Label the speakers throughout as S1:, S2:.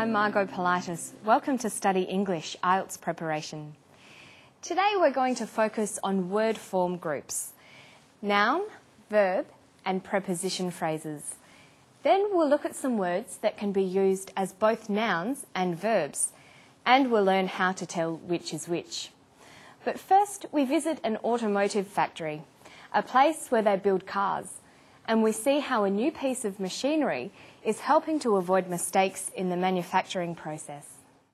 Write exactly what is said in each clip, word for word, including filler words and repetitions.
S1: I'm Margot Politis. Welcome to Study English I E L T S Preparation. Today we're going to focus on word form groups, noun, verb and preposition phrases. Then we'll look at some words that can be used as both nouns and verbs, and we'll learn how to tell which is which. But first we visit an automotive factory, a place where they build cars, and we see how a new piece of machinery is helping to avoid mistakes in the manufacturing process.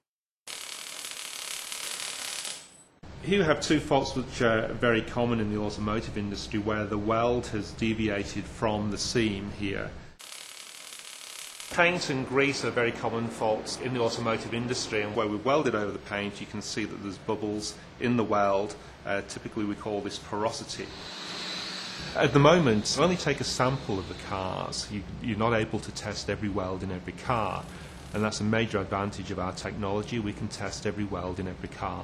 S2: Here we have two faults which are very common in the automotive industry, where the weld has deviated from the seam here. Paint and grease are very common faults in the automotive industry, and where we welded over the paint you can see that there's bubbles in the weld. Uh, typically we call this porosity. At the moment, only take a sample of the cars. You, you're not able to test every weld in every car, and that's a major advantage of our technology. We can test every weld in every car.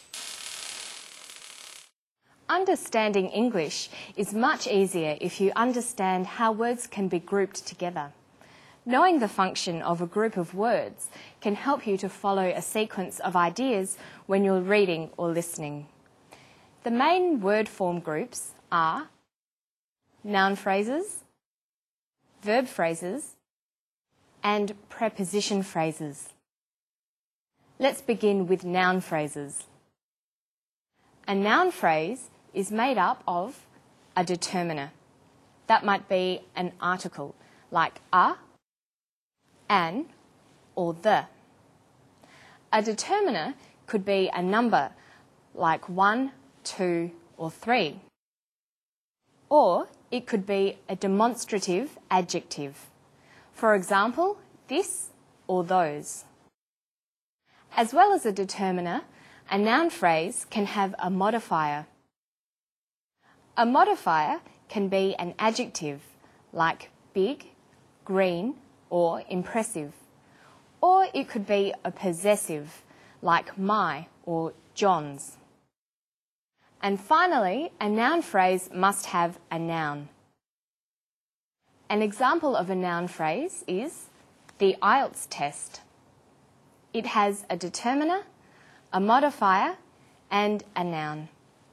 S1: Understanding English is much easier if you understand how words can be grouped together. Knowing the function of a group of words can help you to follow a sequence of ideas when you're reading or listening. The main word form groups are noun phrases, verb phrases, and preposition phrases. Let's begin with noun phrases. A noun phrase is made up of a determiner. That might be an article like a, an, or the. A determiner could be a number like one, two, or three. Or it could be a demonstrative adjective. For example, this or those. As well as a determiner, a noun phrase can have a modifier. A modifier can be an adjective like big, green, or impressive. Or it could be a possessive like my or John's. And finally, a noun phrase must have a noun. An example of a noun phrase is the I E L T S test. It has a determiner, a modifier, and a noun.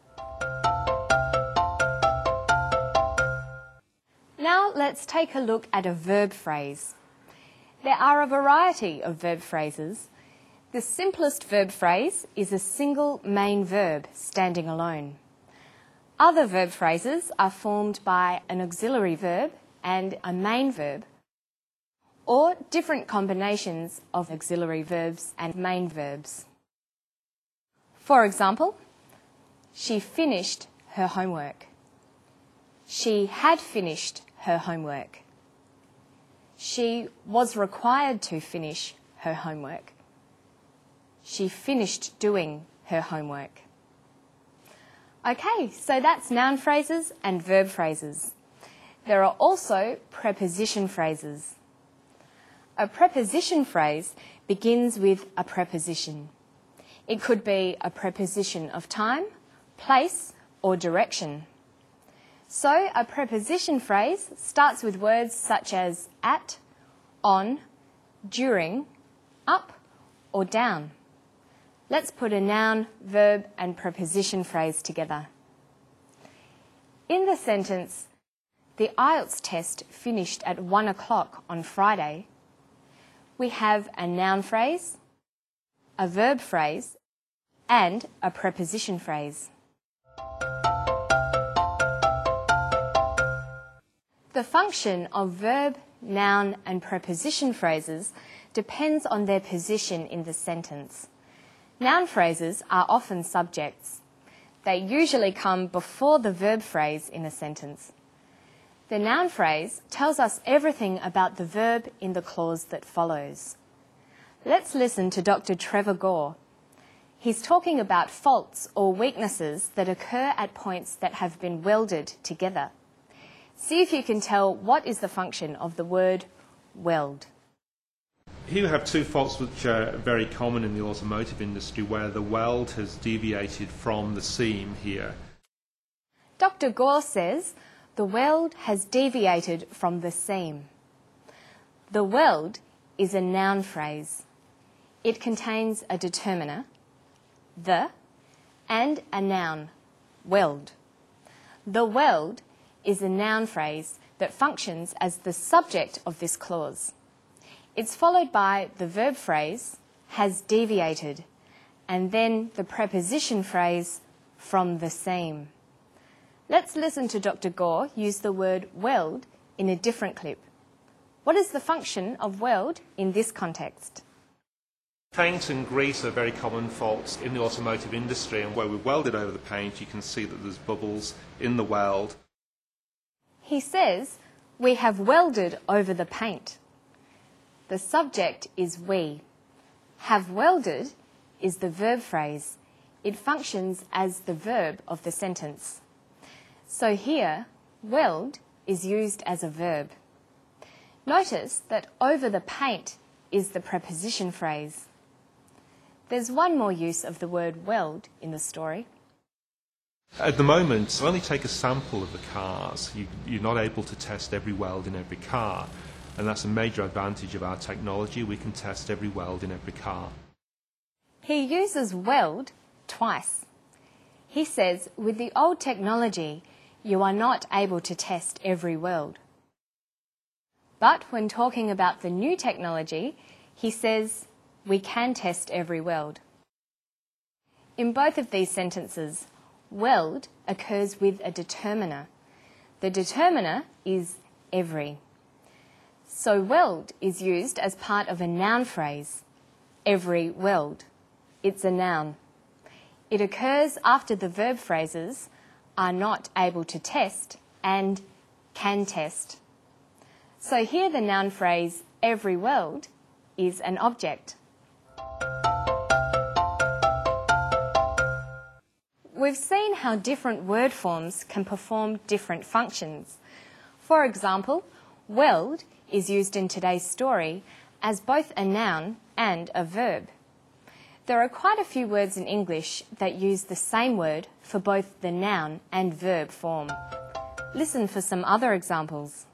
S1: Now let's take a look at a verb phrase. There are a variety of verb phrases. The simplest verb phrase is a single main verb standing alone. Other verb phrases are formed by an auxiliary verb and a main verb, or different combinations of auxiliary verbs and main verbs. For example, she finished her homework. She had finished her homework. She was required to finish her homework. She finished doing her homework. Okay, so that's noun phrases and verb phrases. There are also preposition phrases. A preposition phrase begins with a preposition. It could be a preposition of time, place, or direction. So a preposition phrase starts with words such as at, on, during, up, or down. Let's put a noun, verb and preposition phrase together. In the sentence, the I E L T S test finished at one o'clock on Friday, we have a noun phrase, a verb phrase, and a preposition phrase. The function of verb, noun and preposition phrases depends on their position in the sentence. Noun phrases are often subjects. They usually come before the verb phrase in a sentence. The noun phrase tells us everything about the verb in the clause that follows. Let's listen to Doctor Trevor Gore. He's talking about faults or weaknesses that occur at points that have been welded together. See if you can tell what is the function of the word weld.
S2: Here we have two faults which are very common in the automotive industry, where the weld has deviated from the seam here.
S1: Doctor Gore says the weld has deviated from the seam. The weld is a noun phrase. It contains a determiner, the, and a noun, weld. The weld is a noun phrase that functions as the subject of this clause. It's followed by the verb phrase, has deviated, and then the preposition phrase, from the seam. Let's listen to Doctor Gore use the word weld in a different clip. What is the function of weld in this context?
S2: Paint and grease are very common faults in the automotive industry, and where we've welded over the paint you can see that there's bubbles in the weld.
S1: He says, we have welded over the paint. The subject is we. Have welded is the verb phrase. It functions as the verb of the sentence. So here, weld is used as a verb. Notice that over the paint is the preposition phrase. There's one more use of the word weld in the story.
S2: At the moment, only take a sample of the cars. You, you're not able to test every weld in every car, and that's a major advantage of our technology. We can test every weld in every car.
S1: He uses weld twice. He says, with the old technology, you are not able to test every weld. But when talking about the new technology, he says, we can test every weld. In both of these sentences, weld occurs with a determiner. The determiner is every. So weld is used as part of a noun phrase, every weld. It's a noun. It occurs after the verb phrases are not able to test and can test. So here the noun phrase every weld is an object. We've seen how different word forms can perform different functions. For example, weld is used in today's story as both a noun and a verb. There are quite a few words in English that use the same word for both the noun and verb form. Listen for some other examples.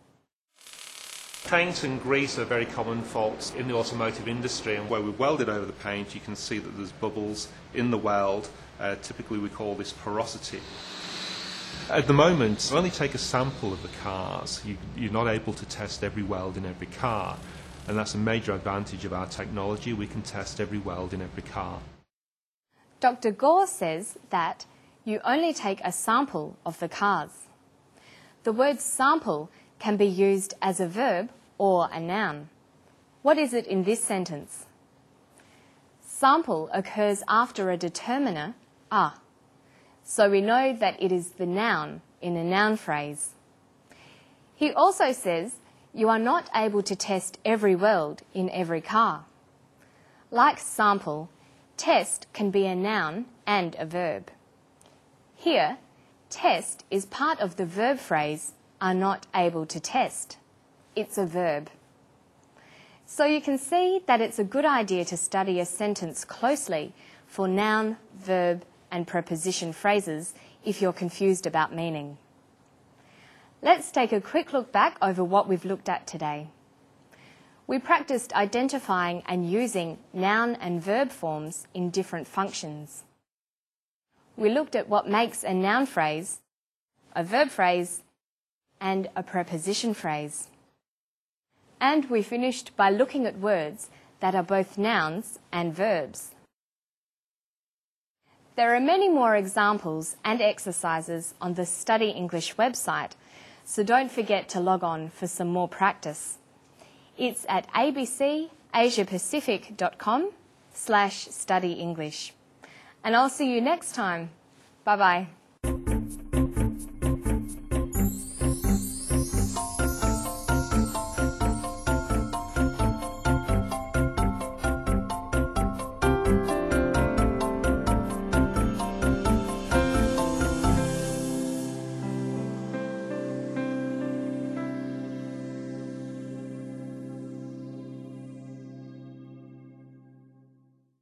S2: Paint and grease are very common faults in the automotive industry, and where we've welded over the paint you can see that there's bubbles in the weld. Uh, typically we call this porosity. At the moment, only take a sample of the cars. You, you're not able to test every weld in every car, and that's a major advantage of our technology. We can test every weld in every car.
S1: Doctor Gore says that you only take a sample of the cars. The word sample can be used as a verb or a noun. What is it in this sentence? Sample occurs after a determiner, a. So we know that it is the noun in a noun phrase. He also says you are not able to test every weld in every car. Like sample, test can be a noun and a verb. Here, test is part of the verb phrase are not able to test. It's a verb. So you can see that it's a good idea to study a sentence closely for noun, verb, and preposition phrases if you're confused about meaning. Let's take a quick look back over what we've looked at today. We practiced identifying and using noun and verb forms in different functions. We looked at what makes a noun phrase, a verb phrase, and a preposition phrase. And we finished by looking at words that are both nouns and verbs. There are many more examples and exercises on the Study English website, so don't forget to log on for some more practice. It's at abcasiapacific.com slash study English. And I'll see you next time. Bye-bye.